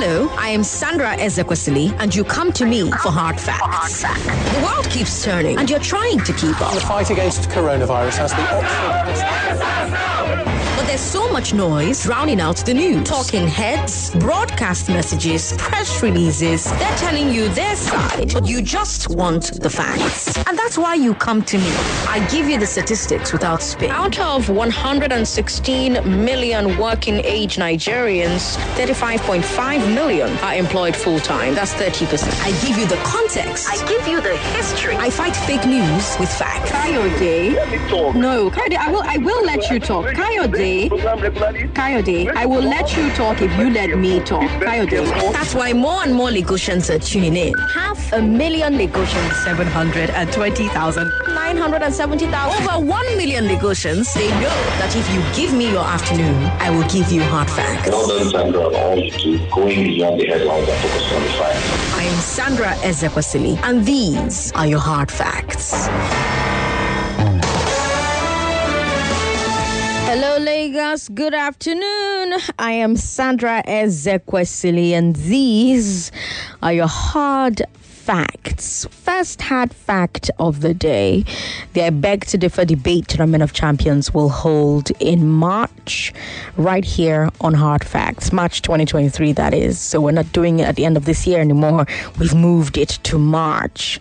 Hello, I am Sandra Ezekwesili, and you come to me for hard facts. The world keeps turning, and you're trying to keep up. The fight against coronavirus has the But there's so much noise drowning out the news. Talking heads, broadcast messages, press releases. They're telling you their side, but you just want the facts. And that's why you come to me. I give you the statistics without spin. Out of 116 million working age Nigerians, 35.5 million are employed full-time. That's 30%. I give you the context. I give you the history. I fight fake news with facts. Kayode. No, Kayode, I will let you talk. Kayode, I will let you talk if you let me talk. Kayode. That's why more and more Lagosians are tuning in. 500,000 Lagosians. 720,000. 970,000. Over 1 million Lagosians. They know that if you give me your afternoon, I will give you hard facts. Well done, Sandra, on all you do, going beyond the headlines and focusing on the facts. I am Sandra Ezekwesili, and these are your hard facts. Hello, Lagos. Good afternoon. I am Sandra Ezekwesili, and these are your hard facts. First hard fact of the day: the I Beg to Differ debate tournament of champions will hold in March, right here on Hard Facts. March 2023, that is. So we're not doing it at the end of this year anymore. We've moved it to March.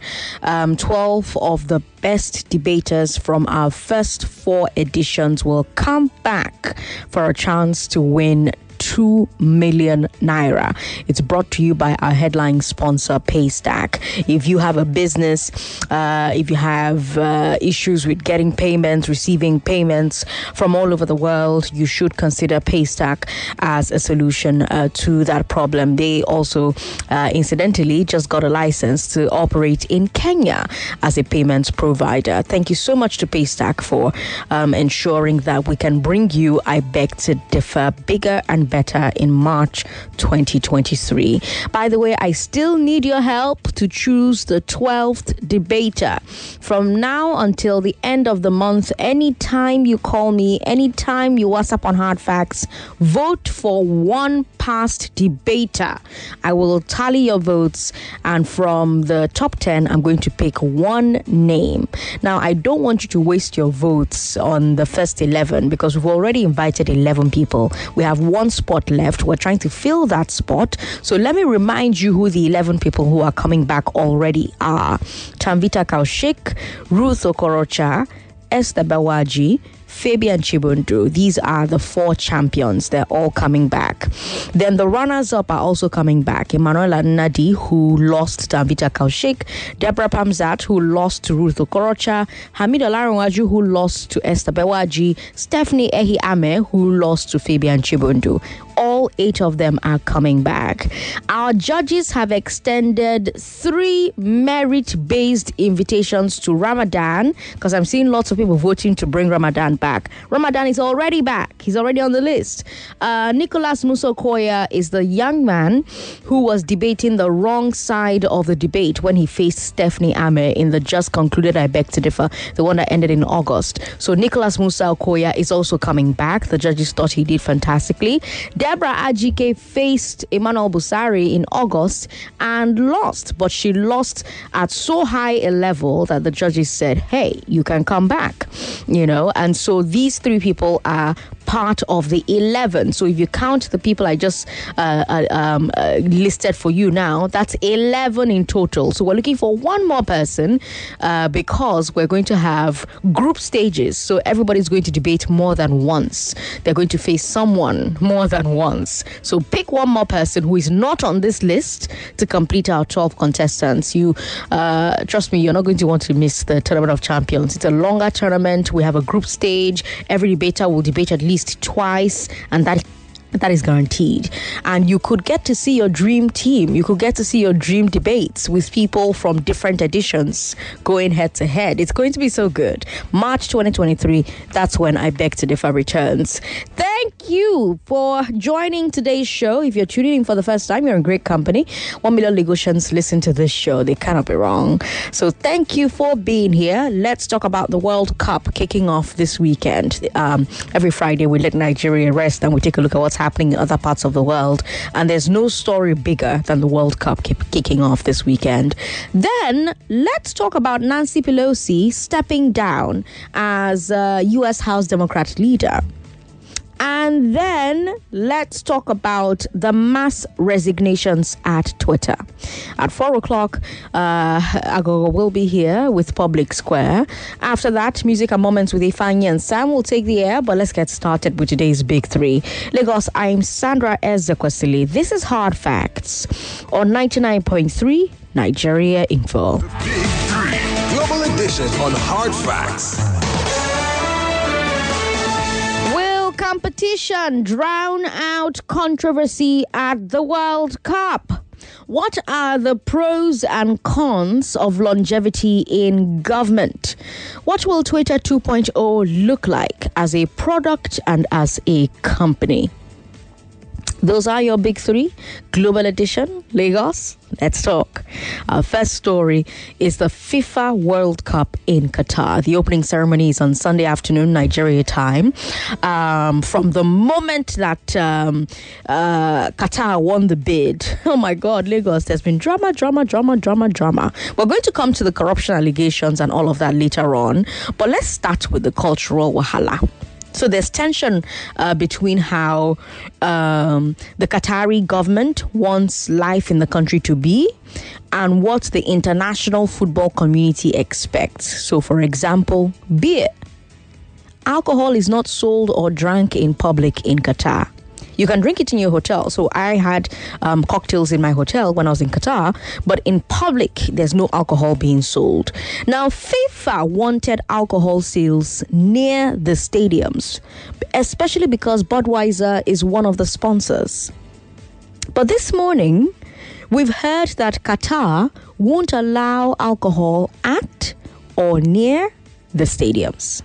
12 of the best debaters from our first 4 editions will come back for a chance to win 2 million naira. It's brought to you by our headline sponsor, Paystack. If you have a business, if you have issues with getting payments, receiving payments from all over the world, you should consider Paystack as a solution to that problem. They also, incidentally, just got a license to operate in Kenya as a payments provider. Thank you so much to Paystack for ensuring that we can bring you I Beg to Differ bigger and better in March 2023. By the way, I still need your help to choose the 12th debater. From now until the end of the month, anytime you call me, anytime you WhatsApp on Hard Facts, vote for one past debater. I will tally your votes, and from the top 10, I'm going to pick one name. Now, I don't want you to waste your votes on the first 11 because we've already invited 11 people. We have one spot left. We're trying to fill that spot. So let me remind you who the 11 people who are coming back already are. Tanvita Kaushik, Ruth Okorocha, Esther Bawaji, Fabian Chibundu. These are the 4 champions. They're all coming back. Then the runners-up are also coming back. Emanuela Nadi, who lost to Tanvita Kaushik, Deborah Pamzat, who lost to Ruth Okorocha, Hamid Olaronwaju, who lost to Esther Bewaji, Stephanie Ehi Ame, who lost to Fabian Chibundu. All 8 of them are coming back. Our judges have extended 3 merit-based invitations to Ramadan, because I'm seeing lots of people voting to bring Ramadan back. Ramadan is already back. He's already on the list. Nicholas Musokoya is the young man who was debating the wrong side of the debate when he faced Stephanie Ame in the just concluded I Beg to Differ, the one that ended in August. So Nicholas Musokoya is also coming back. The judges thought he did fantastically. Deborah Ajike faced Emmanuel Busari in August and lost, but she lost at so high a level that the judges said, hey, you can come back, and so these 3 people are part of the 11. So if you count the people I just listed for you now, that's 11 in total. So we're looking for one more person because we're going to have group stages. So everybody's going to debate more than once. They're going to face someone more than once. So pick one more person who is not on this list to complete our 12 contestants. You trust me, you're not going to want to miss the Tournament of Champions. It's a longer tournament. We have a group stage. Every debater will debate at least twice, and that is guaranteed. And you could get to see your dream team. You could get to see your dream debates with people from different editions going head to head. It's going to be so good. March 2023, that's when I Beg to Differ returns. Thank you for joining today's show. If you're tuning in for the first time, you're in great company. 1 million Lagosians listen to this show. They cannot be wrong. So thank you for being here. Let's talk about the World Cup kicking off this weekend. Every Friday, we let Nigeria rest and we take a look at what's happening happening in other parts of the world. And there's no story bigger than the World Cup kicking off this weekend. Then let's talk about Nancy Pelosi stepping down as U.S. House Democrat leader. And then let's talk about the mass resignations at Twitter. At 4 o'clock, Agogo will be here with Public Square. After that, Music and Moments with Ifeanyi and Sam will take the air. But let's get started with today's Big Three. Lagos, I'm Sandra Ezekwesili. This is Hard Facts on 99.3 Nigeria Info. The Big Three, Global Edition on Hard Facts. Competition drown out controversy at the World Cup. What are the pros and cons of longevity in government? What will Twitter 2.0 look like as a product and as a company? Those are your Big Three. Global Edition, Lagos. Let's talk. Our first story is the FIFA World Cup in Qatar. The opening ceremony is on Sunday afternoon, Nigeria time. From the moment that Qatar won the bid, oh my God, Lagos, there's been drama. We're going to come to the corruption allegations and all of that later on. But let's start with the cultural wahala. So there's tension between how the Qatari government wants life in the country to be and what the international football community expects. So, for example, beer. Alcohol is not sold or drank in public in Qatar. You can drink it in your hotel. So I had cocktails in my hotel when I was in Qatar, but in public, there's no alcohol being sold. Now, FIFA wanted alcohol sales near the stadiums, especially because Budweiser is one of the sponsors. But this morning, we've heard that Qatar won't allow alcohol at or near the stadiums.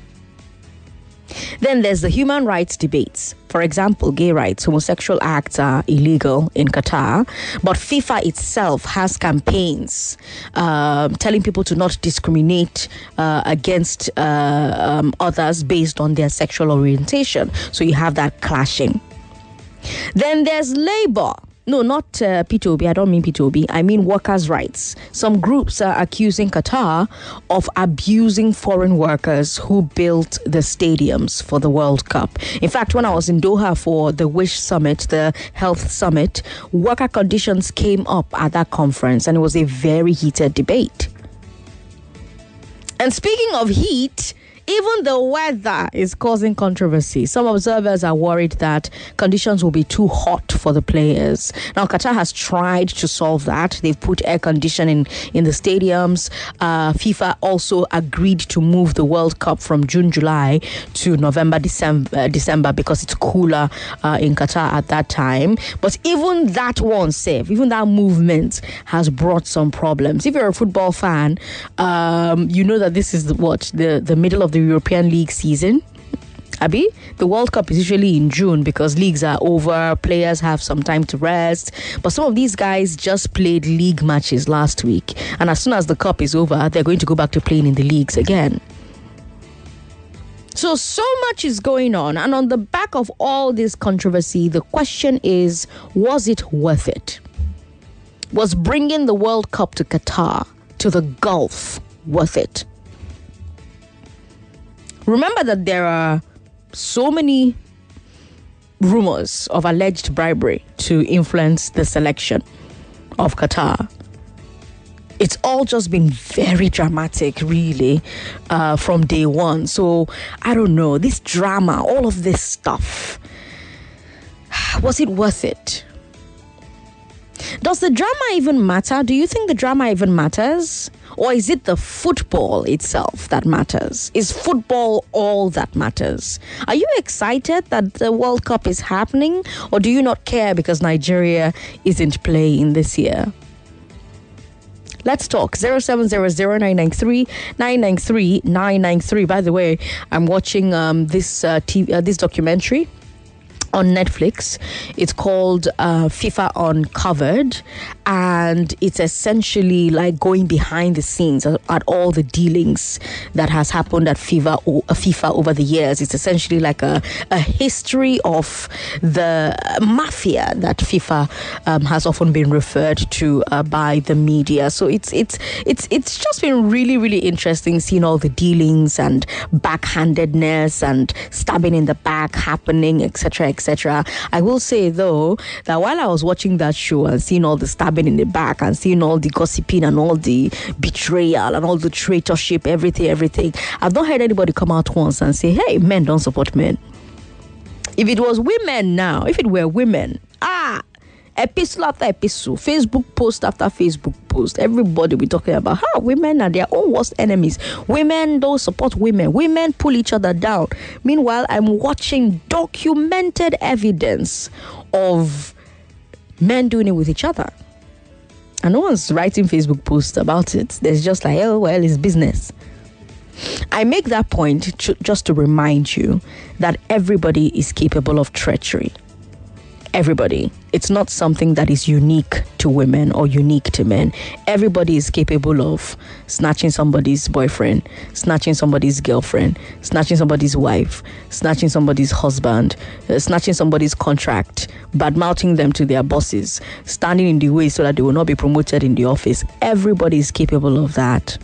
Then there's the human rights debates. For example, gay rights, homosexual acts are illegal in Qatar, but FIFA itself has campaigns telling people to not discriminate against others based on their sexual orientation. So you have that clashing. Then there's labor. No, not P2B. I don't mean P2B. I mean workers' rights. Some groups are accusing Qatar of abusing foreign workers who built the stadiums for the World Cup. In fact, when I was in Doha for the WISH Summit, the health summit, worker conditions came up at that conference, and it was a very heated debate. And speaking of heat, even the weather is causing controversy. Some observers are worried that conditions will be too hot for the players. Now, Qatar has tried to solve that. They've put air conditioning in the stadiums. FIFA also agreed to move the World Cup from June, July to November, December because it's cooler in Qatar at that time. But even that one safe, even that movement has brought some problems. If you're a football fan, you know that this is the middle of the European League season. Abi, the World Cup is usually in June because leagues are over, players have some time to rest. But some of these guys just played league matches last week, and as soon as the cup is over, they're going to go back to playing in the leagues again. So much is going on, and on the back of all this controversy, the question is, was it worth it? Was bringing the World Cup to Qatar, to the Gulf, worth it? Remember that there are so many rumors of alleged bribery to influence the selection of Qatar. It's all just been very dramatic, really, from day one. So, I don't know, this drama, all of this stuff, was it worth it? Does the drama even matter? Do you think the drama even matters? Or is it the football itself that matters? Is football all that matters? Are you excited that the World Cup is happening? Or do you not care because Nigeria isn't playing this year? Let's talk. 0700-993-993. By the way, I'm watching this documentary on Netflix. It's called FIFA Uncovered, and it's essentially like going behind the scenes at all the dealings that has happened at FIFA over the years. It's essentially like a history of the mafia that FIFA has often been referred to by the media. So it's just been really, really interesting seeing all the dealings and backhandedness and stabbing in the back happening, etc., etc. I will say though that while I was watching that show and seeing all the stabbing in the back and seeing all the gossiping and all the betrayal and all the traitorship, everything, I've not heard anybody come out once and say, hey, men don't support men. If it was women now, if it were women, epistle after epistle, Facebook post after Facebook post, everybody be talking about how women are their own worst enemies. Women don't support women. Women pull each other down. Meanwhile, I'm watching documented evidence of men doing it with each other. And no one's writing Facebook posts about it. There's just like, oh, well, it's business. I make that point just to remind you that everybody is capable of treachery. Everybody. It's not something that is unique to women or unique to men. Everybody is capable of snatching somebody's boyfriend, snatching somebody's girlfriend, snatching somebody's wife, snatching somebody's husband, snatching somebody's contract, badmouthing them to their bosses, standing in the way so that they will not be promoted in the office. Everybody is capable of that.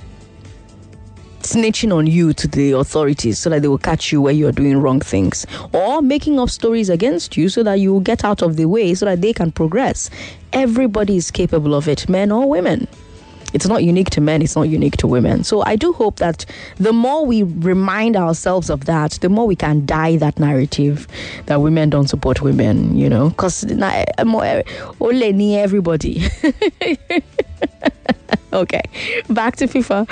Snitching on you to the authorities so that they will catch you where you're doing wrong things, or making up stories against you so that you will get out of the way so that they can progress. Everybody is capable of it, men or women. It's not unique to men, it's not unique to women. So I do hope that the more we remind ourselves of that, the more we can die that narrative that women don't support women, you know, because only everybody. Okay, back to FIFA.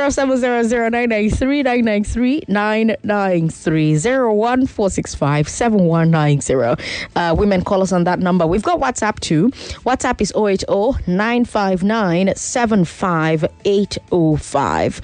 0700-993-993-993-01465-7190. Women, call us on that number. We've got WhatsApp too. WhatsApp is 080-959-75805.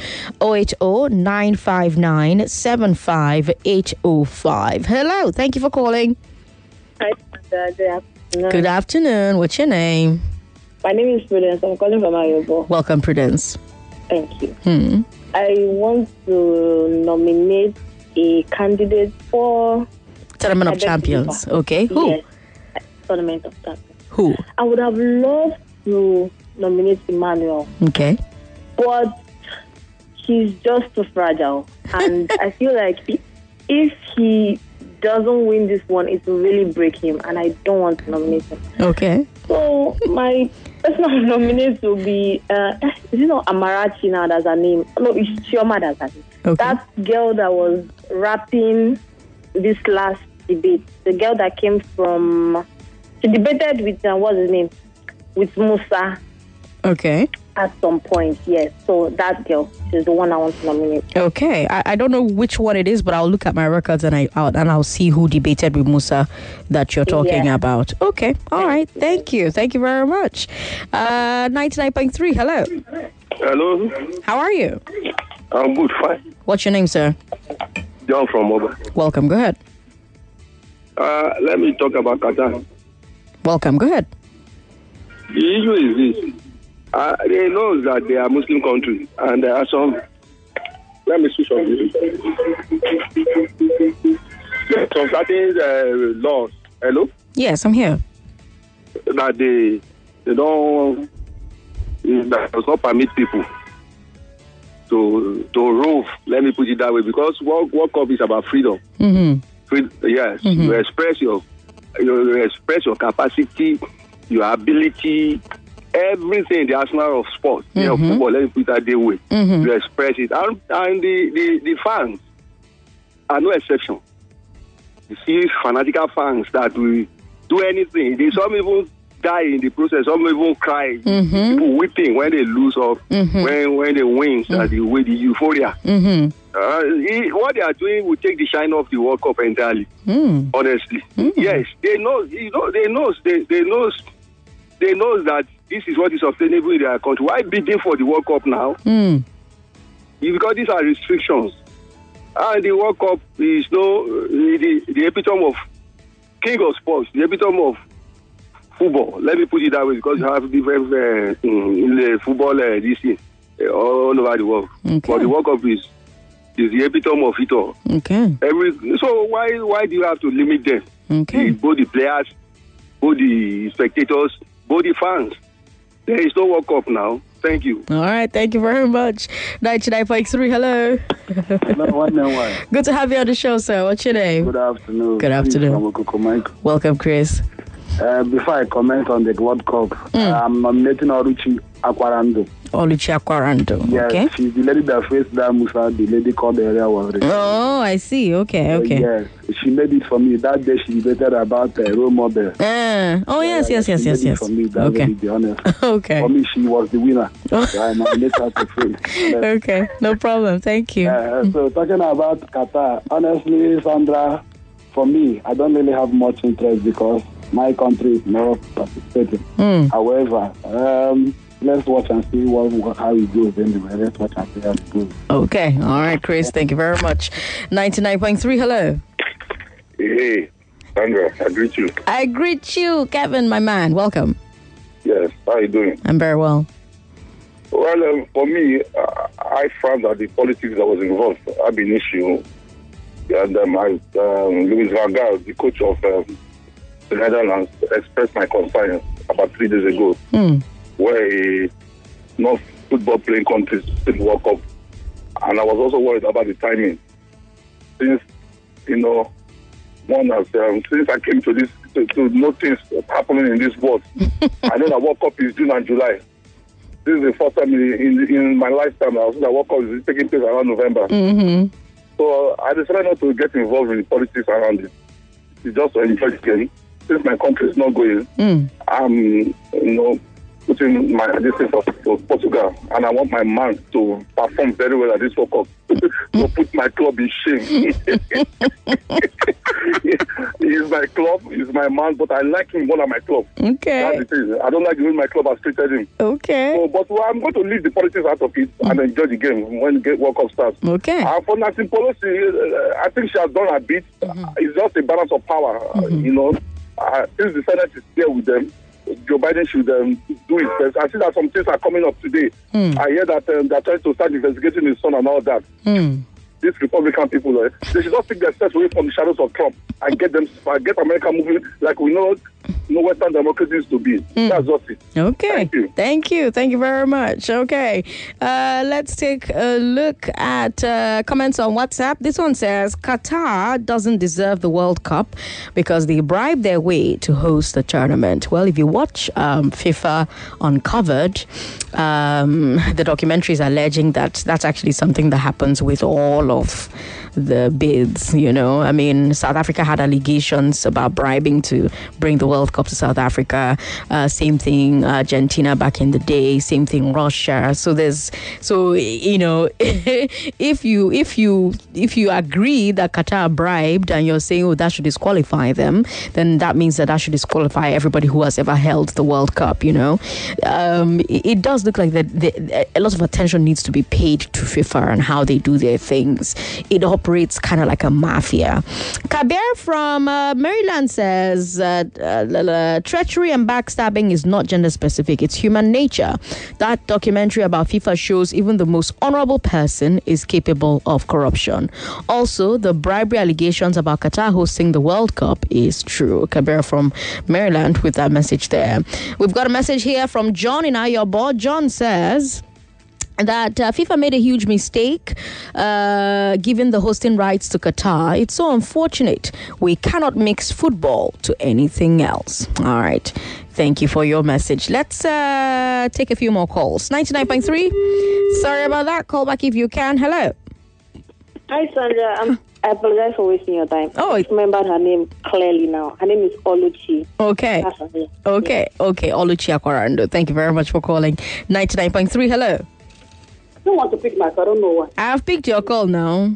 080-959-75805. Hello, thank you for calling. Hi, good afternoon. Good afternoon. What's your name? My name is Prudence. I'm calling from Ayobo. Welcome, Prudence. Thank you. I want to nominate a candidate for Tournament of Champions. Okay. Who? Yes, Tournament of Champions. Who? I would have loved to nominate Emmanuel. Okay. But he's just too fragile. And I feel like if he doesn't win this one, it will really break him. And I don't want to nominate him. Okay. So my personal nominate will be, is it not Amarachi now that's her name? No, it's Chioma that's her name. Okay. That girl that was rapping this last debate, the girl that came from, she debated with, what's his name? With Musa. Okay. At some point, yes. So that girl is the one I want to nominate. Okay. I don't know which one it is, but I'll look at my records and I'll see who debated with Musa that you're talking about. Okay. All right. Thank you. Thank you very much. 99.3. Hello. Hello. How are you? I'm good, fine. What's your name, sir? John from Oba. Welcome. Go ahead. Let me talk about Qatar. Welcome. Go ahead. The issue is this. They know that they are Muslim country, and there are some. Let me switch on this. Some certain laws. Hello. Yes, I'm here. That they don't. That does not permit people to rove. Let me put it that way, because World Cup is about freedom. Mm-hmm. Yes, Mm-hmm. you express your capacity, your ability. Everything in the arsenal of sports, football, let me put it that way. You express it. And the fans are no exception. You see fanatical fans that will do anything. Some even die in the process. Some even cry. People weeping when they lose or when they win. That's the way, the euphoria. What they are doing will take the shine off the World Cup entirely. Honestly. Yes, they know. They know that this is what is sustainable in their country. Why bidding for the World Cup now? Because these are restrictions. And the World Cup is the epitome of king of sports, the epitome of football. Let me put it that way because you have different in the football this thing all over the world. Okay. But the World Cup is the epitome of it all. Okay. So why do you have to limit them? Okay. Both the players, both the spectators, both the fans. There is no World Cup now. Thank you. All right. Thank you very much. 99.3. Hello. Good to have you on the show, sir. What's your name? Good afternoon. Good afternoon. Welcome, Chris. Before I comment on the World Cup, I'm nominating Oluchi Akwarando. Oluchi Akwarando. Yes, okay. She's the lady that faced that Musa, the lady called the area was. Oh, I see. Okay. Yes, she made it for me. That day she debated about role model. Yes. For me, that okay. To be honest. Okay. For me, she was the winner. So I nominate her to face. Okay, no problem. Thank you. So talking about Qatar, honestly, Sandra, for me, I don't really have much interest because my country is not participating. However, let's watch and see how it goes anyway. Let's watch and see how it goes. Okay. All right, Chris. Thank you very much. 99.3. Hello. Hey, Sandra, I greet you. I greet you, Kevin, my man. Welcome. Yes, how are you doing? I'm very well. Well, for me, I found that the politics that was involved have been an issue. And Louis van Gaal, the coach of the Netherlands, expressed my concern about 3 days ago, where a non-football playing country didn't World Cup. And I was also worried about the timing. Since, since I came to this, to notice what's happening in this world, I know that World Cup is June and July. This is the first time in my lifetime I was that World Cup is taking place around November. So I decided not to get involved in the politics around it. It's just to enjoy the game. Since my country is not going, I'm, putting my distance to Portugal, and I want my man to perform very well at this World Cup to put my club in shame. He's my club, he's my man, but I like him more than my club. Okay. That's the thing. I don't like the way my club has treated him. Okay. So, but I'm going to leave the politics out of it and enjoy the game when the World Cup starts. Okay. For Nancy Pelosi, I think she has done a bit. It's just a balance of power, since the Senate is there with them, Joe Biden should do his best. I see that some things are coming up today. I hear that they're trying to start investigating his son and all that. These Republican people, they should not take their steps away from the shadows of Trump and get America moving like we know Western democracies to be. That's just it. Okay. Thank you very much. Okay. Let's take a look at comments on WhatsApp. This one says, Qatar doesn't deserve the World Cup because they bribed their way to host the tournament. Well, if you watch FIFA Uncovered, the documentary is alleging that that's actually something that happens with all of the bids, I mean, South Africa had allegations about bribing to bring the World Cup to South Africa. Same thing, Argentina back in the day. Same thing, Russia. if you agree that Qatar bribed and you're saying, that should disqualify them, then that means that should disqualify everybody who has ever held the World Cup. It does look like that a lot of attention needs to be paid to FIFA and how they do their things. It operates kind of like a mafia. Kabir from Maryland says treachery and backstabbing is not gender specific, it's human nature. That documentary about FIFA shows even the most honorable person is capable of corruption. Also, the bribery allegations about Qatar hosting the World Cup is true. Kabir from Maryland with that message there. We've got a message here from John in Ayobo. John says that FIFA made a huge mistake giving the hosting rights to Qatar. It's so unfortunate. We cannot mix football to anything else. All right. Thank you for your message. Let's take a few more calls. 99.3. Sorry about that. Call back if you can. Hello. Hi, Sandra. I apologize for wasting your time. Oh, I remembered her name clearly now. Her name is Oluchi. Okay. Oluchi Akwarando. Thank you very much for calling. 99.3. Hello. I don't want to pick my call. I don't know why. I've picked your call now.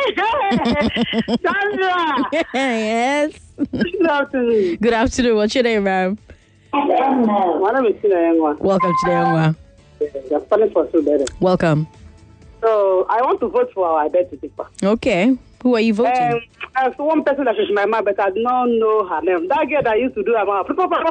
Sandra! Yes. Good afternoon. Good afternoon. What's your name, ma'am? My name is Tina Yengwa. Welcome to the Yengwa. You're standing for so better. Welcome. So, I want to vote for our identity. Okay. Who are you voting? There's one person that is in my mind, but I don't know her name. That girl that used to do about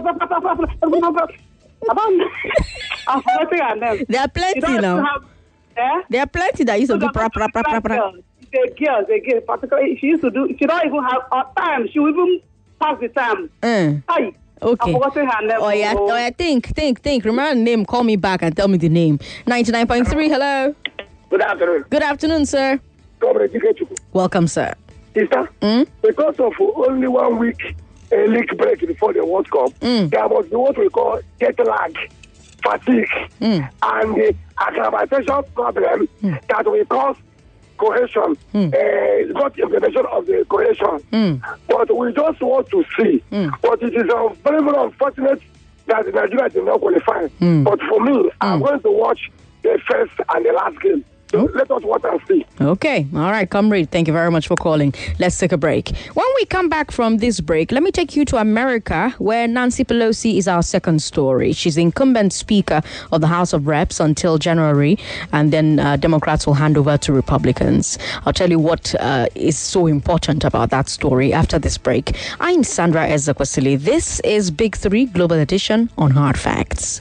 I'm forgetting her name. There are plenty now. There are plenty that used to do pra. The girl, particularly, she used to do, she don't even have time. She will even pass the time. Hi. Okay. I'm forgetting her name. Oh, yeah, think. Remember the name, call me back and tell me the name. 99.3, hello. Good afternoon. Good afternoon, sir. Welcome, sir. Sister, because of only 1 week a league break before the World Cup, there was what we call jet lag, fatigue, and the acclimatation problem that will cause cohesion, not implementation of the cohesion. But we just want to see. But it is very, very unfortunate that Nigeria did not qualify. But for me, I'm going to watch the first and the last game. So let us watch and see. Okay. All right, comrade. Thank you very much for calling. Let's take a break. When we come back from this break, let me take you to America, where Nancy Pelosi is our second story. She's the incumbent Speaker of the House of Reps until January, and then Democrats will hand over to Republicans. I'll tell you what is so important about that story after this break. I'm Sandra Ezekwesili. This is Big 3 Global Edition on Hard Facts.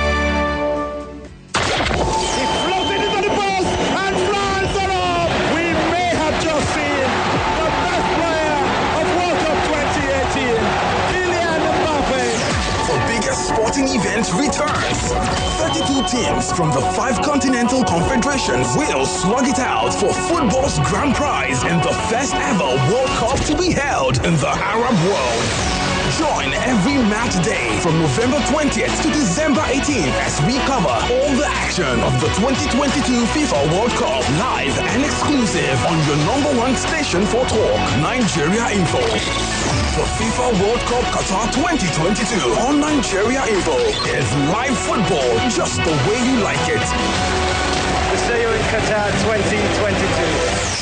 Event returns. 32 teams from the 5 continental confederations will slug it out for football's grand prize in the first ever World Cup to be held in the Arab world. Join every match day from November 20th to December 18th as we cover all the action of the 2022 FIFA World Cup live and exclusive on your #1 station for talk, Nigeria Info. The FIFA World Cup Qatar 2022 on Nigeria Info is live football just the way you like it. We'll see you in Qatar 2022.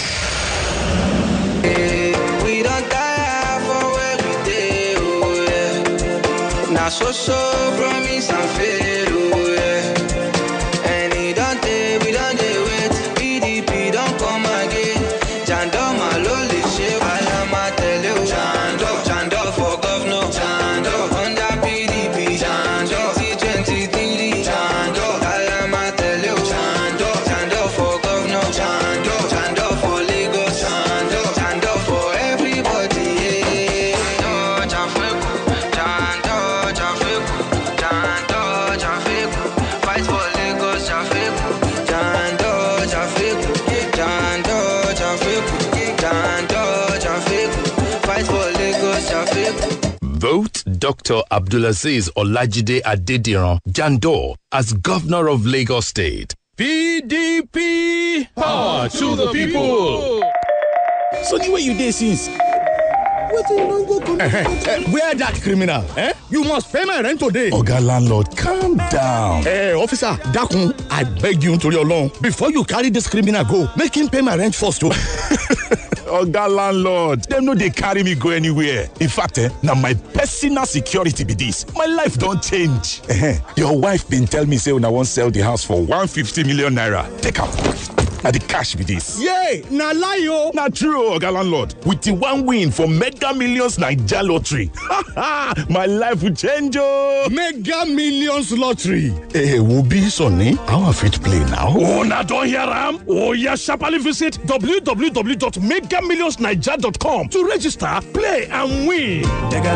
We don't die for where we did, oh yeah. Now so promise and fail, oh yeah. And we don't wait, PDP don't come again. Jando maloli shave, alama tell you. Jando for governor, Jando under PDP, Jando 2023, Jando alama tell you. Jando for governor, Jando for Lagos, Jando for everybody. Jando, fight for Lagos, Vote Dr. Abdulaziz Olajide Adediran Jando as Governor of Lagos State. PDP! Power to the people! So the way you did since. Where that criminal? You must pay my rent today. Oga landlord, calm down. Hey, officer, Dakun, I beg you to your loan. Before you carry this criminal go, make him pay my rent first. Oga landlord, them no they carry me go anywhere. In fact, now my personal security be this. My life don't change. Your wife been tell me say when I want sell the house for 150 million naira. Take out. Now the cash be this. Yay! Na lie yo! Na true, Oga landlord. With the 1 win for Mega Millions Naija Lottery. My life will change, oh! Mega Millions Lottery. Hey, will be Sonny. How have it play now? Oh, now don't hear him. Oh, yeah, sharply visit www.megamillionsnaija.com to register, play, and win. Mega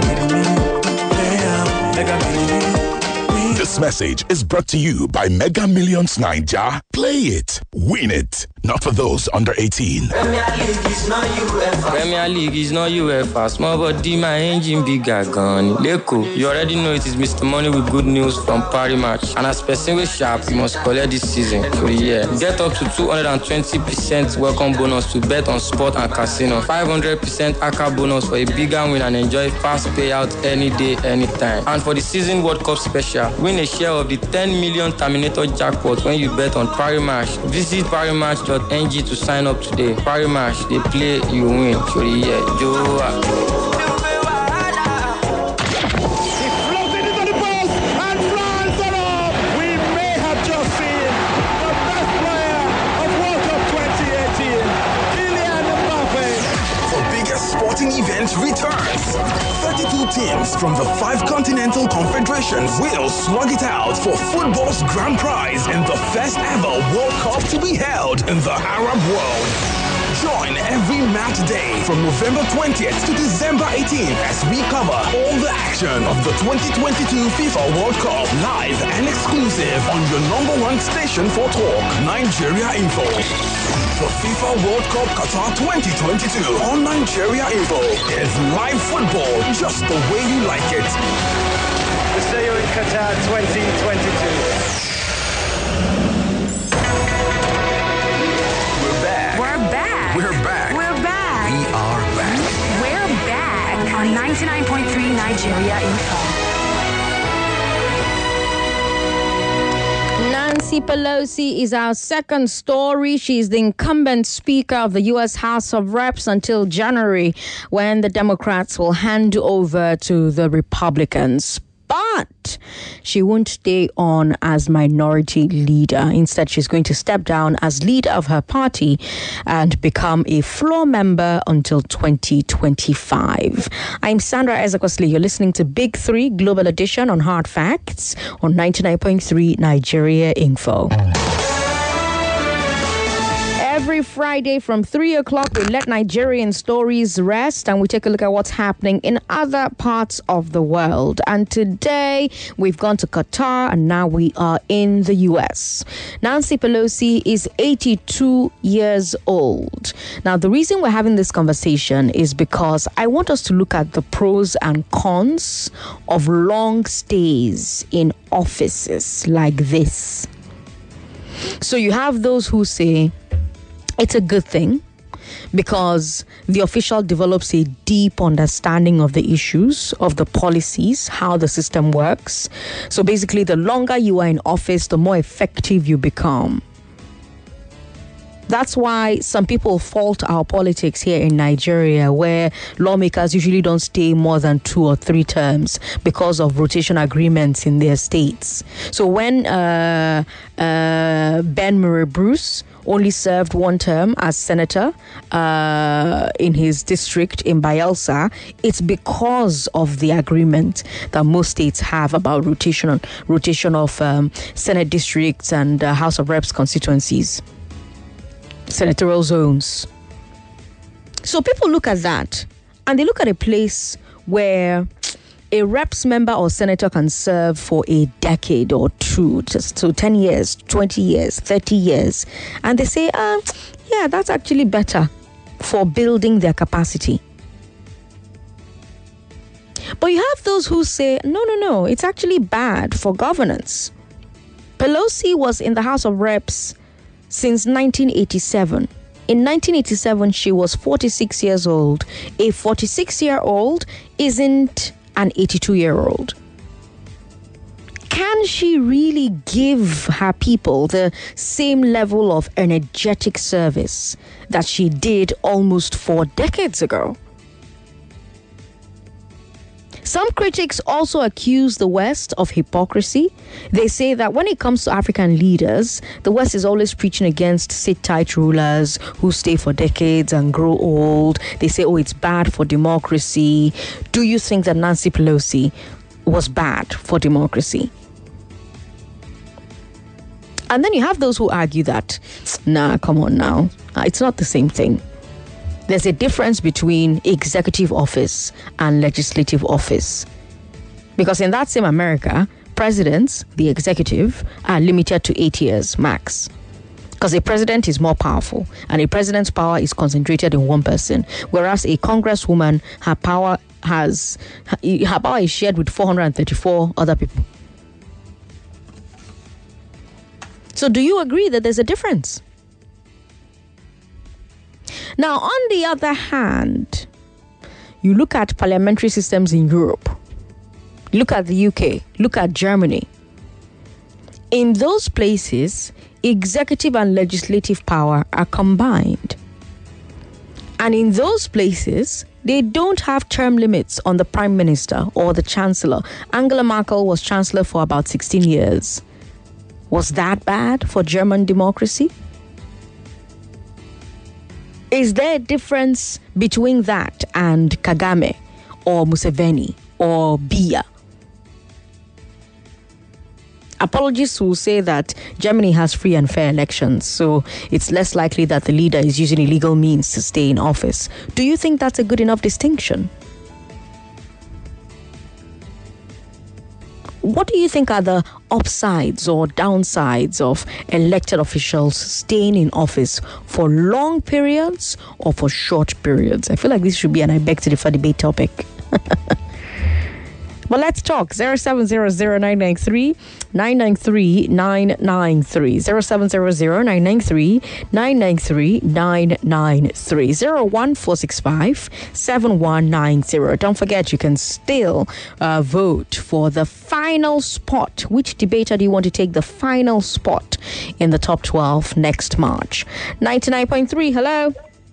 Millions. This message is brought to you by Mega Millions Naija. Play it, win it. Not for those under 18. Premier League is not UEFA. Premier League is not UEFA. Small body, my engine bigger gun. Leko, you already know it is Mr. Money with good news from Paris Match. And as person with sharp, you must collect this season for the year. Get up to 220% welcome bonus to bet on sport and casino. 500% ACA bonus for a bigger win and enjoy fast payout any day, anytime. And for the season World Cup special, win a share of the 10 million Terminator jackpot when you bet on Paris Match. Visit ParisMatch.ng to sign up today. Paris Match, they play, you win. teams from the 5 Continental Confederations will slug it out for football's grand prize in the first ever World Cup to be held in the Arab world. Join every match day from November 20th to December 18th as we cover all the action of the 2022 FIFA World Cup live and exclusive on your number one station for talk, Nigeria Info. The FIFA World Cup Qatar 2022 on Nigeria Info is live football just the way you like it. We'll see you in Qatar 2022. We're back. We are back. We're back on 99.3 Nigeria Info. Nancy Pelosi is our second story. She's the incumbent Speaker of the U.S. House of Reps until January, when the Democrats will hand over to the Republicans. But she won't stay on as minority leader. Instead, she's going to step down as leader of her party and become a floor member until 2025. I'm Sandra Ezekwesili. You're listening to Big 3 Global Edition on Hard Facts on 99.3 Nigeria Info. Every Friday from 3 o'clock, we let Nigerian stories rest and we take a look at what's happening in other parts of the world. And today, we've gone to Qatar and now we are in the U.S. Nancy Pelosi is 82 years old. Now, the reason we're having this conversation is because I want us to look at the pros and cons of long stays in offices like this. So you have those who say, it's a good thing because the official develops a deep understanding of the issues, of the policies, how the system works. So basically, the longer you are in office, the more effective you become. That's why some people fault our politics here in Nigeria, where lawmakers usually don't stay more than 2 or 3 terms because of rotation agreements in their states. So when Ben Murray Bruce only served 1 term as senator in his district in Bayelsa, it's because of the agreement that most states have about rotation of Senate districts and House of Reps constituencies. Senatorial zones. So people look at that and they look at a place where a reps member or senator can serve for a decade or 2, just so 10 years, 20 years, 30 years. And they say, yeah, that's actually better for building their capacity. But you have those who say, no, it's actually bad for governance. Pelosi was in the House of Reps since 1987. In 1987, she was 46 years old. A 46-year-old isn't an 82-year-old. Can she really give her people the same level of energetic service that she did almost 4 decades ago? Some critics also accuse the West of hypocrisy. They say that when it comes to African leaders, the West is always preaching against sit-tight rulers who stay for decades and grow old. They say, it's bad for democracy. Do you think that Nancy Pelosi was bad for democracy? And then you have those who argue that, come on now. It's not the same thing. There's a difference between executive office and legislative office. Because in that same America, presidents, the executive, are limited to 8 years max. Because a president is more powerful, and a president's power is concentrated in one person. Whereas a congresswoman, her power is shared with 434 other people. So do you agree that there's a difference? Now, on the other hand, you look at parliamentary systems in Europe, look at the UK, look at Germany. In those places, executive and legislative power are combined. And in those places, they don't have term limits on the prime minister or the chancellor. Angela Merkel was chancellor for about 16 years. Was that bad for German democracy? Is there a difference between that and Kagame or Museveni or beer. Apologists will say that Germany has free and fair elections, so it's less likely that the leader is using illegal means to stay in office. Do you think that's a good enough distinction? What do you think are the upsides or downsides of elected officials staying in office for long periods or for short periods? I feel like this should be an I beg to differ debate topic. Well, let's talk. 0700-993-993-993. 0700-993-993-993. 01465-7190. Don't forget, you can still vote for the final spot. Which debater do you want to take the final spot in the top 12 next March? 99.3, hello.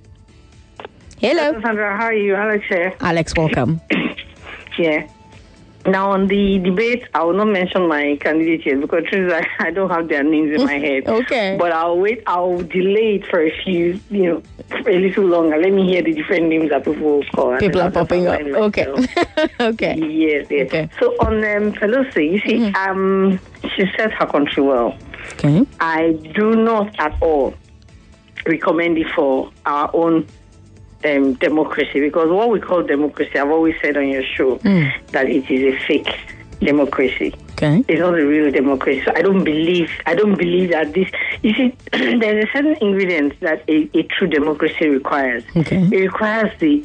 Hello. Sandra, how are you? Alex here. Alex, welcome. Yeah. Now, on the debate, I will not mention my candidate yet because I don't have their names in my head. Okay. But I'll wait. I'll delay it for a little longer. Let me hear the different names that people will call. People are popping up. Okay. Okay. Yes. Okay. So, on Pelosi, you see, she served her country well. Okay. I do not at all recommend it for our own democracy, because what we call democracy, I've always said on your show that it is a fake democracy. Okay. It's not a real democracy. So I don't believe that this, you see, there's a certain ingredient that a true democracy requires. Okay. It requires an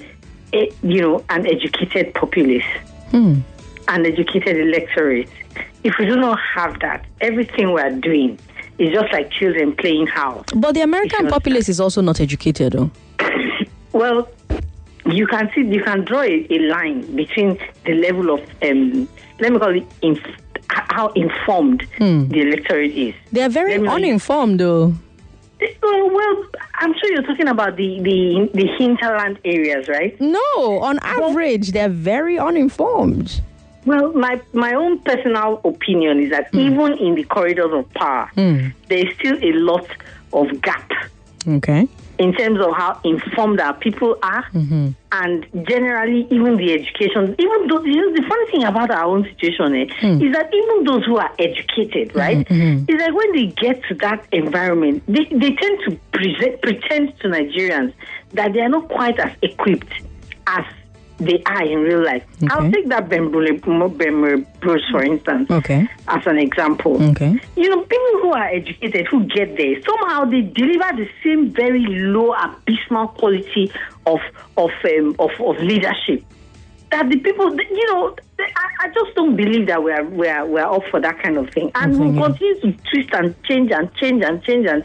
educated populace, an educated electorate. If we do not have that, everything we are doing is just like children playing house. But the American populace is also not educated, though. Well, you can draw a line between the level of, let me call it, how informed the electorate is. They are very uninformed, though. Well, I'm sure you're talking about the hinterland areas, right? No, on average, they're very uninformed. Well, my own personal opinion is that even in the corridors of power, there is still a lot of gap. Okay. In terms of how informed our people are, and generally even the education. Even though, the funny thing about our own situation is that even those who are educated, right, is like when they get to that environment, they tend to pretend to Nigerians that they are not quite as equipped as they are in real life. Okay. I'll take that Bembule Bruce, for instance, as an example. Okay. People who are educated, who get there, somehow they deliver the same very low, abysmal quality of leadership. That the people, I just don't believe that we're up for that kind of thing, and we'll continue to twist and change until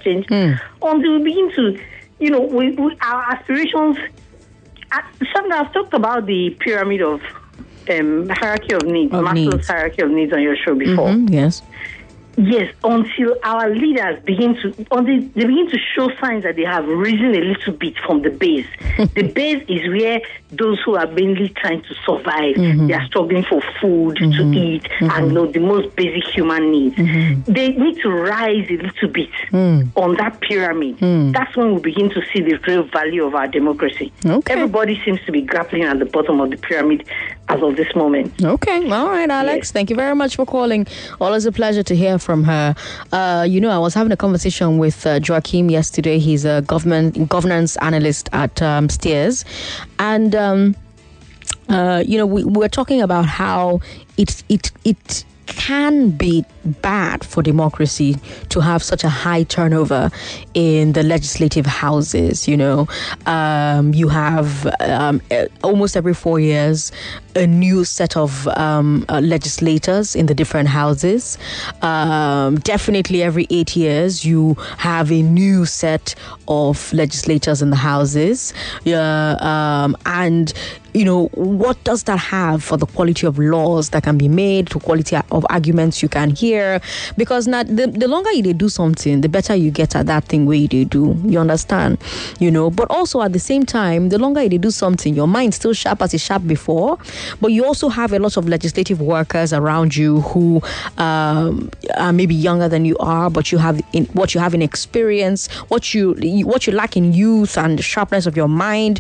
we begin to, our aspirations. Sandra, I've talked about the pyramid of hierarchy of needs, Maslow's hierarchy of needs on your show before. Yes. Yes, until our leaders begin to show signs that they have risen a little bit from the base. The base is where those who are mainly trying to survive, they are struggling for food to eat, and the most basic human needs. They need to rise a little bit on that pyramid. That's when we begin to see the real value of our democracy. Okay. Everybody seems to be grappling at the bottom of the pyramid as of this moment. Okay, all right, Alex. Yes. Thank you very much for calling. Always a pleasure to hear from her. I was having a conversation with Joachim yesterday. He's a governance analyst at Steers, and we were talking about how it can be bad for democracy to have such a high turnover in the legislative houses. You have almost every 4 years a new set of legislators in the different houses. Definitely every 8 years you have a new set of legislators in the houses. And what does that have for the quality of laws that can be made, the quality of arguments you can hear? Because now the longer you do something, the better you get at that thing where you do. You understand? But also at the same time, the longer you do something, your mind's still sharp as it sharp before. but you also have a lot of legislative workers around you who are maybe younger than you are, but you have what you have in experience, what you lack in youth and the sharpness of your mind,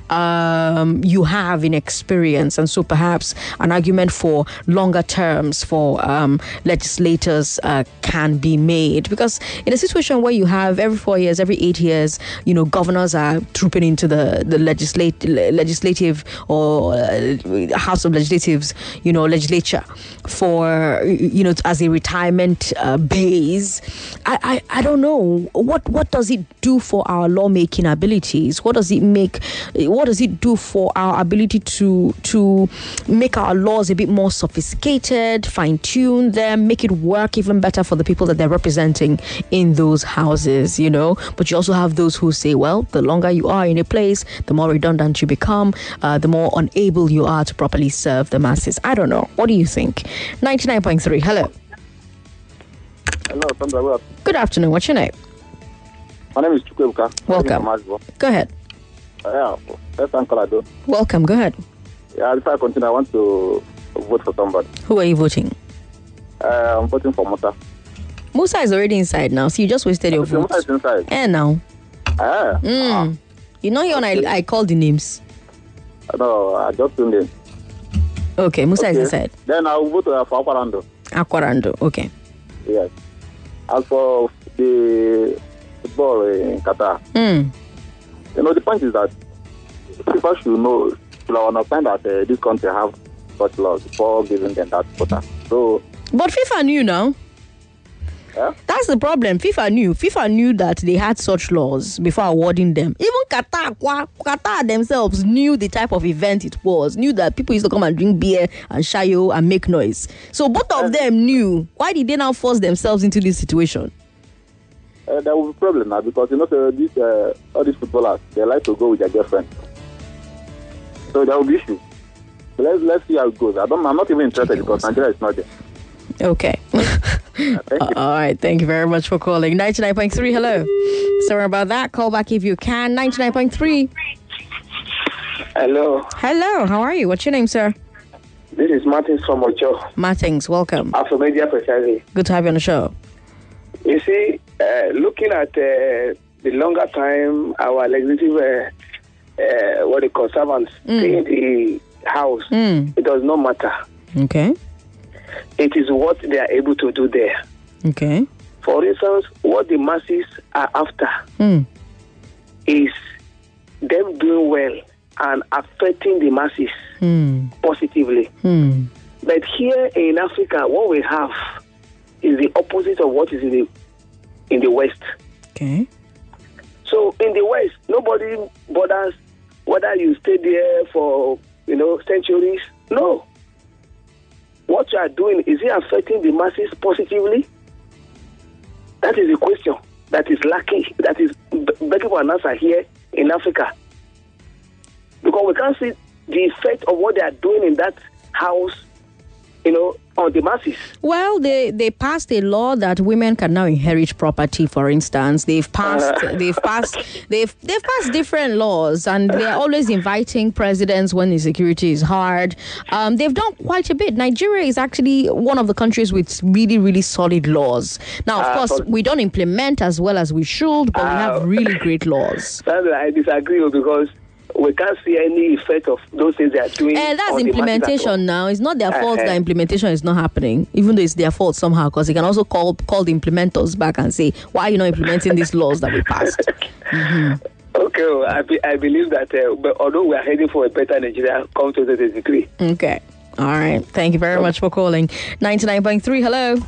you have in experience. And so perhaps an argument for longer terms for legislators can be made, because in a situation where you have every 4 years, every 8 years, governors are trooping into the legislative or House of Legislatives, legislature for, as a retirement base. I don't know. What does it do for our lawmaking abilities? What does it do for our ability to make our laws a bit more sophisticated, fine-tune them, make it work even better for the people that they're representing in those houses, But you also have those who say, well, the longer you are in a place, the more redundant you become, the more unable you are to properly serve the masses. I don't know. What do you think? 99.3, hello. Hello, Sandra. Good afternoon. What's your name? My name is Chukwuka. Welcome. Go ahead. Yes, Uncle Ado. Welcome. Go ahead. Yeah, before I continue, I want to vote for somebody. Who are you voting? I'm voting for Musa. Musa is already inside now, so you just wasted your vote. Musa is inside. Now. You know when I called the names? No, I just tuned in. Okay, Musa is inside. Then I'll vote for Aquarando. Aquarando, okay. Yes. As for the football in Qatar, the point is that people should understand that this country have such laws before giving them that quota. So, but FIFA knew now. Yeah? That's the problem. FIFA knew that they had such laws before awarding them. Even Qatar themselves knew the type of event it was, knew that people used to come and drink beer and shayo and make noise. So both of them knew. Why did they now force themselves into this situation? There will be a problem now, because all these footballers, they like to go with their girlfriend. So there will be issues. Let's see how it goes. I'm not even interested because Nigeria is not there. Okay. All right. Thank you very much for calling. 99.3. Hello. Sorry about that. Call back if you can. 99.3. Hello. Hello. How are you? What's your name, sir? This is Martins from Ocho. Martins, welcome. Afromedia precisely. Good to have you on the show. You see, looking at the longer time, our legislative, servants in the house, it does not matter. Okay. It is what they are able to do there. Okay. For instance, what the masses are after is them doing well and affecting the masses positively. But here in Africa, what we have is the opposite of what is in the West. Okay. So in the West, nobody bothers whether you stay there for centuries. No. What you are doing, is it affecting the masses positively? That is the question that is lacking, that is begging for an answer here in Africa. Because we can't see the effect of what they are doing in that house, on the masses. Well, they passed a law that women can now inherit property, for instance. They've passed different laws, and they're always inviting presidents when the security is hard. They've done quite a bit. Nigeria is actually one of the countries with really, really solid laws. Now, of course, we don't implement as well as we should, but we have really great laws. I disagree, because we can't see any effect of those things they are doing. And that's implementation now. It's not their fault that implementation is not happening, even though it's their fault somehow, because they can also call the implementers back and say, why are you not implementing these laws that we passed? Okay, I believe that although we are heading for a better Nigeria, come 2023. Okay. All right. Thank you very much for calling. 99.3, hello.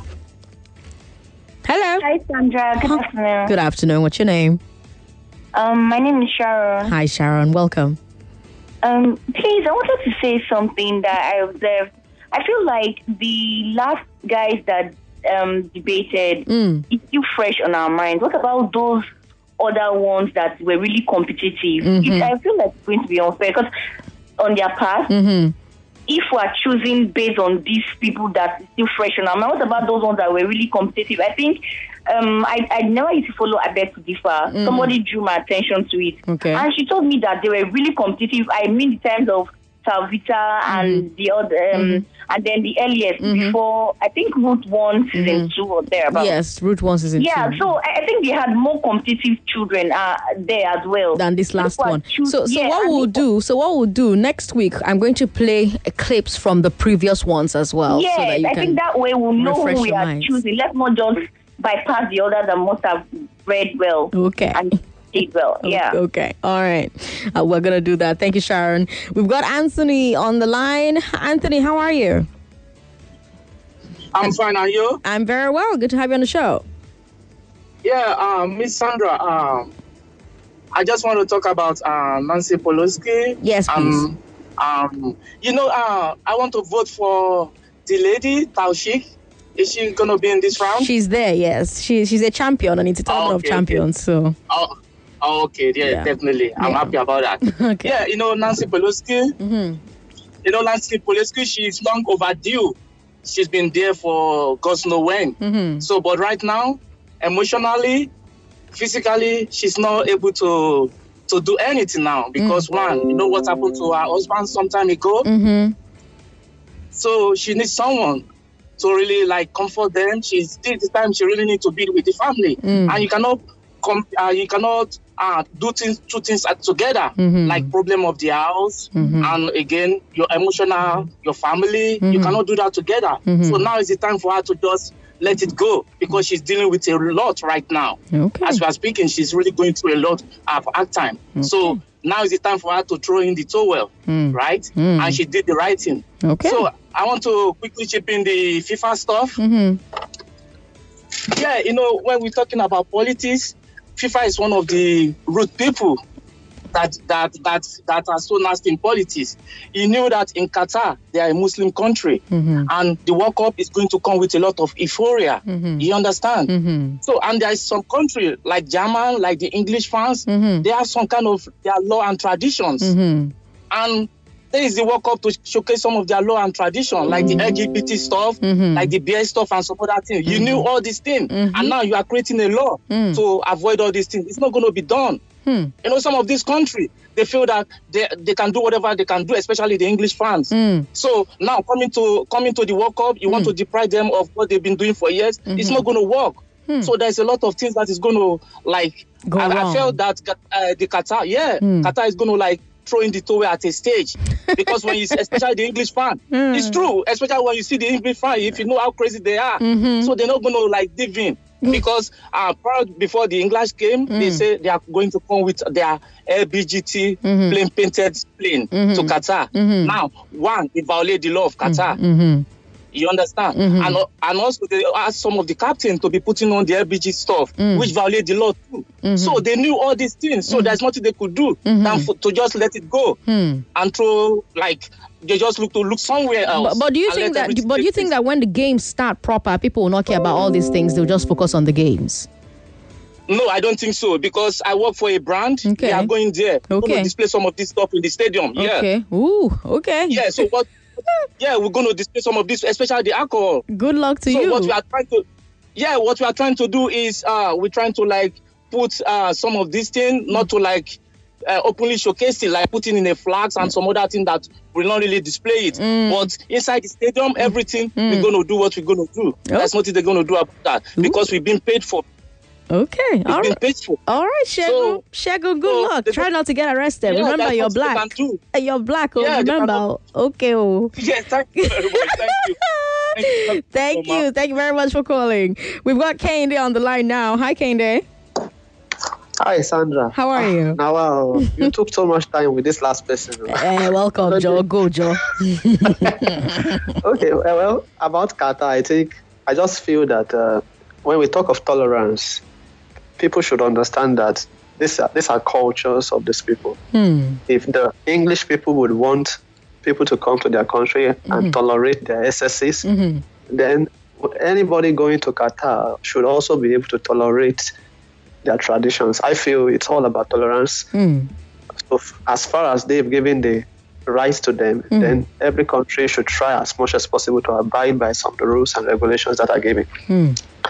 Hello. Hi, Sandra. Good afternoon. Good afternoon. What's your name? My name is Sharon. Hi, Sharon. Welcome. Please, I wanted to say something that I observed. I feel like the last guys that debated is still fresh on our minds. What about those other ones that were really competitive? I feel like it's going to be unfair, because on their part, if we're choosing based on these people that are still fresh on our mind, what about those ones that were really competitive? I think I never used to follow I Beg to Differ. Somebody drew my attention to it. Okay. And she told me that they were really competitive. I mean, in terms of Salvita and the other, and then the earliest before, I think Route 1 season 2 or thereabouts. Yes, Route 1 season 2. Yeah, so I think they had more competitive children there as well than this last one. So what we'll do next week, I'm going to play clips from the previous ones as well. Yes, so that I think that way we'll know who we are choosing. Let's not just bypass the others that must have read well. Okay. And did well. Yeah. Okay. All right. We're going to do that. Thank you, Sharon. We've got Anthony on the line. Anthony, how are you? I'm fine. Are you? I'm very well. Good to have you on the show. Yeah, Miss Sandra, I just want to talk about Nancy Pelosi. Yes, please. I want to vote for the lady, Taoshik. Is she going to be in this round? She's there, yes. She's a champion, and it's a tournament of champions. So. Okay, yeah, definitely. I'm happy about that. Okay. Yeah, Nancy Pelosi. Nancy Pelosi, she's long overdue. She's been there for God knows when. So, but right now, emotionally, physically, she's not able to do anything now because one, you know what happened to her husband some time ago. So she needs someone to really comfort them. This time she really needs to be with the family, and you cannot do two things together, like problem of the house and again your emotional, your family. You cannot do that together. So now is the time for her to just let it go because she's dealing with a lot right now. As we are speaking, she's really going through a lot at time. So now is the time for her to throw in the towel, right? And she did the right thing. So I want to quickly chip in the FIFA stuff. Yeah, when we're talking about politics, FIFA is one of the root people that are so nasty in politics. You knew that in Qatar, they are a Muslim country, and the World Cup is going to come with a lot of euphoria. You understand? So, and there is some country like German, like the English fans, they have some kind of their law and traditions. And there is the World Cup to showcase some of their law and tradition, like the LGBT stuff, like the beer stuff and some other things. You knew all these things, and now you are creating a law to avoid all these things. It's not going to be done. Some of these countries, they feel that they can do whatever they can do, especially the English fans. So now coming to the World Cup, you want to deprive them of what they've been doing for years. It's not going to work. So there's a lot of things that is going to I felt that the Qatar is going to throw in the towel at a stage because when you see, especially the English fan, it's true, especially when you see the English fan, if you know how crazy they are, so they're not going to dive in. Because before the English game, they say they are going to come with their LBGT painted plane to Qatar. Now, one, they violate the law of Qatar. You understand? And also they asked some of the captains to be putting on the LBG stuff, which violate the law too. So they knew all these things. So there's nothing they could do than to just let it go and throw they just look somewhere else. But do you think that? But do you think that when the games start proper, people will not care about all these things? They'll just focus on the games. No, I don't think so because I work for a brand. Okay. They are going there. We're going to display some of this stuff in the stadium. Yeah. Okay. Ooh. Okay. Yeah. So what? Yeah, we're going to display some of this, especially the alcohol. Good luck to you. So what we are trying to do is we're trying to put some of these things, not to openly showcase it, putting in a flags and some other thing that will not really display it. But inside the stadium, everything we're going to do what we're going to do. That's nothing they're going to do about that because we've been paid for. Okay. All right. All right, Shego. Shego, good luck. Try not to get arrested. Yeah, remember, you're black. You're black. Remember. Okay. Yes, thank you very much. Thank you. Thank you. Thank you very much for calling. We've got Kende on the line now. Hi, Kende. Hi, Sandra. How are you? Now, you took so much time with this last person. Welcome, Joe. Go, Joe. Okay, well, about Qatar, I just feel that when we talk of tolerance, people should understand that these are cultures of these people. If the English people would want people to come to their country and tolerate their excesses, then anybody going to Qatar should also be able to tolerate their traditions. I feel it's all about tolerance. So as far as they've given the rights to them, then every country should try as much as possible to abide by some of the rules and regulations that are given.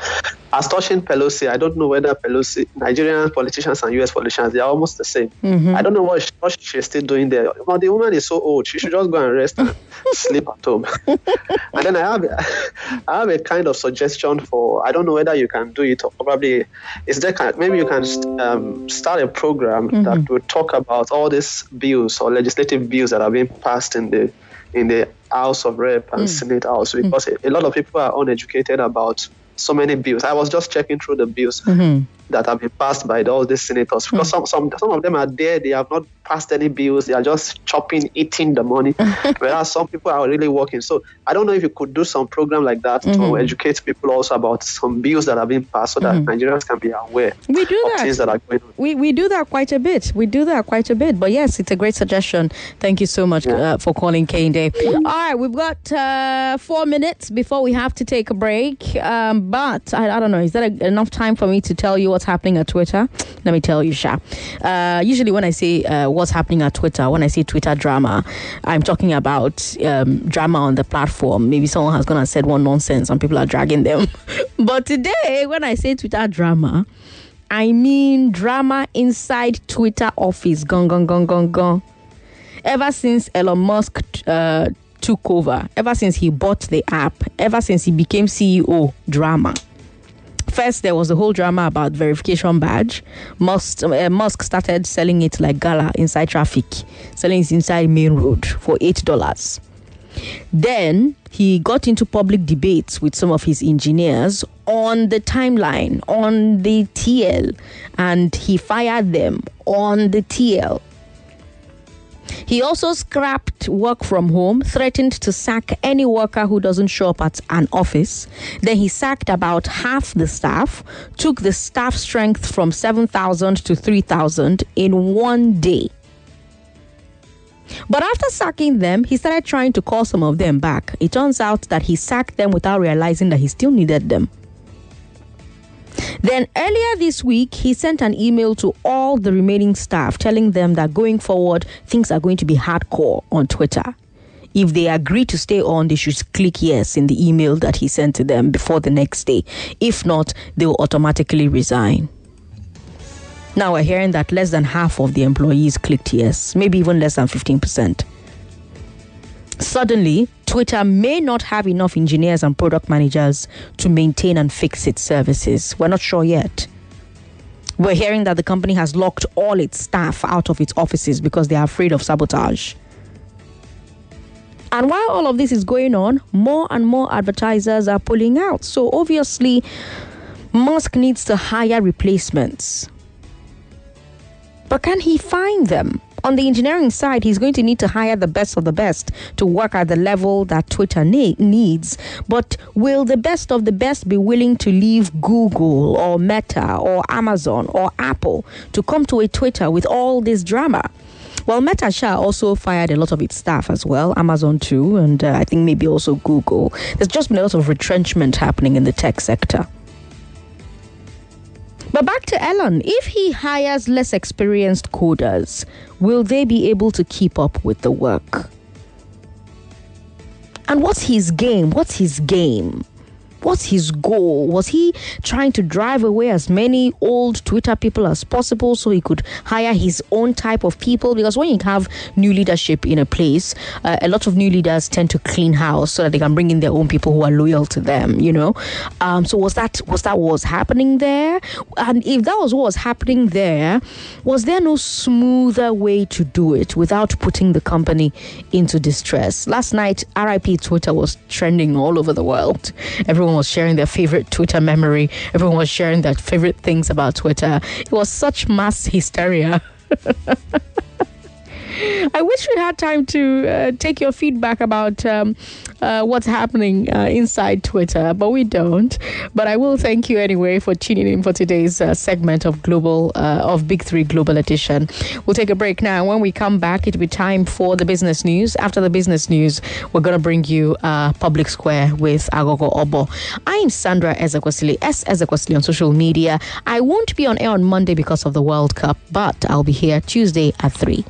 As touching Pelosi, I don't know whether Nigerian politicians and US politicians, they are almost the same. I don't know what she's still doing there. But the woman is so old, she should just go and rest and sleep at home. And then I have a kind of suggestion for, I don't know whether you can do it or probably, maybe you can start a program that will talk about all these bills or legislative bills that are being passed in the House of Rep and Senate House, because a lot of people are uneducated about so many bills. I was just checking through the bills that have been passed by all these senators, because some of them are there, they have not passed any bills, they are just eating the money, whereas some people are really working. So I don't know if you could do some program like that to educate people also about some bills that have been passed, so that Nigerians can be aware of things that are going on. We do that quite a bit. But yes, it's a great suggestion. Thank you so much for calling Kehinde. All right, we've got 4 minutes before we have to take a break. But I don't know, is that enough time for me to tell you what's happening at Twitter? Let me tell you, Sha. Usually when I say what's happening at Twitter, when I say Twitter drama, I'm talking about drama on the platform. Maybe someone has gone and said one nonsense and people are dragging them. But today, when I say Twitter drama, I mean drama inside Twitter office. Gone. Ever since Elon Musk took over, ever since he bought the app, ever since he became CEO, drama. First, there was the whole drama about verification badge. Musk started selling it like gala inside traffic, selling it inside main road for $8. Then he got into public debates with some of his engineers on the timeline, on the TL, and he fired them on the TL. He also scrapped work from home, threatened to sack any worker who doesn't show up at an office. Then he sacked about half the staff, took the staff strength from 7,000 to 3,000 in one day. But after sacking them, he started trying to call some of them back. It turns out that he sacked them without realizing that he still needed them. Then earlier this week, he sent an email to all the remaining staff telling them that going forward, things are going to be hardcore on Twitter. If they agree to stay on, they should click yes in the email that he sent to them before the next day. If not, they will automatically resign. Now we're hearing that less than half of the employees clicked yes, maybe even less than 15%. Suddenly, Twitter may not have enough engineers and product managers to maintain and fix its services. We're not sure yet. We're hearing that the company has locked all its staff out of its offices because they are afraid of sabotage. And while all of this is going on, more and more advertisers are pulling out. So obviously, Musk needs to hire replacements. But can he find them? On the engineering side, he's going to need to hire the best of the best to work at the level that Twitter needs. But will the best of the best be willing to leave Google or Meta or Amazon or Apple to come to a Twitter with all this drama? Well, Meta also fired a lot of its staff as well, Amazon too, and I think maybe also Google. There's just been a lot of retrenchment happening in the tech sector. But back to Elon, if he hires less experienced coders, will they be able to keep up with the work? And what's his game? What's his goal? Was he trying to drive away as many old Twitter people as possible so he could hire his own type of people? Because when you have new leadership in a place, a lot of new leaders tend to clean house so that they can bring in their own people who are loyal to them, you know? So was that what was happening there? And if that was what was happening there, was there no smoother way to do it without putting the company into distress? Last night, RIP Twitter was trending all over the world. Everyone was sharing their favorite Twitter memory. Everyone was sharing their favorite things about Twitter. It was such mass hysteria. I wish we had time to take your feedback about what's happening inside Twitter, but we don't. But I will thank you anyway for tuning in for today's segment of Big Three Global Edition. We'll take a break now. When we come back, it'll be time for the business news. After the business news, we're going to bring you Public Square with Agogo Obo. I'm Sandra Ezekwesili, Ezekwesili on social media. I won't be on air on Monday because of the World Cup, but I'll be here Tuesday at 3.